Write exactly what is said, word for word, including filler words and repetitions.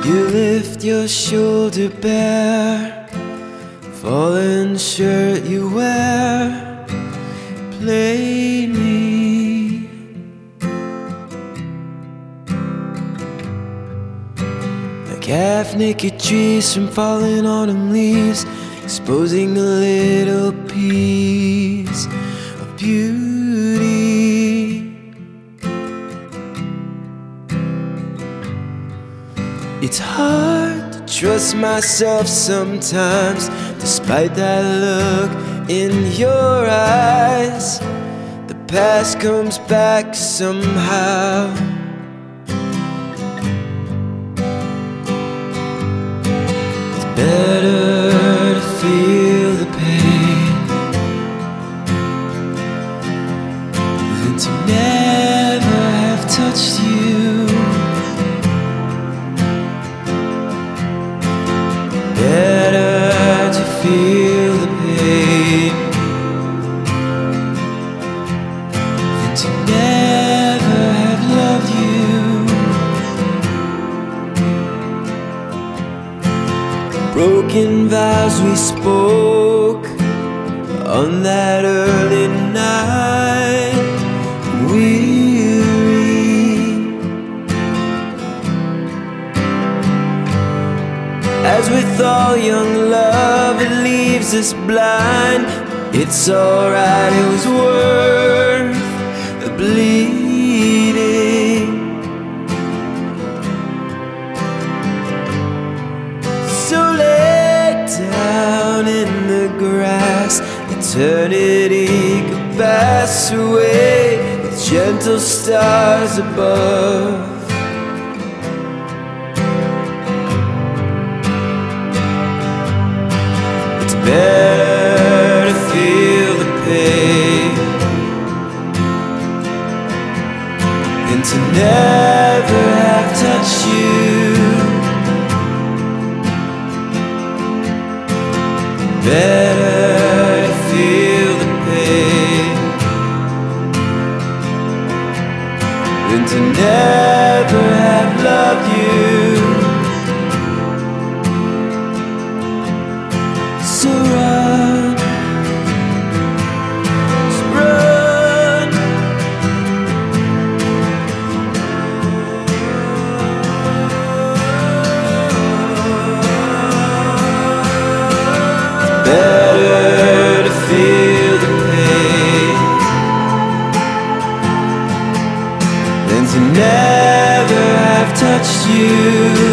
You lift your shoulder bare, fallen shirt you wear plainly. Like half-naked trees from falling autumn leaves, exposing a little piece of beauty. It's hard to trust myself sometimes, despite that look in your eyes. The past comes back somehow. It's better to feel the pain than to never have touched you. Better to feel the pain than to never have loved you. Broken vows we spoke on that early night, weary. As with all young love, it leaves us blind. It's alright, it was worth the bleeding. So lay down in the grass, eternity could pass away with gentle stars above. Better to feel the pain than to never have touched you. Better to feel the pain than to never have loved you. So run, so run. Better to feel the pain than to never have touched you.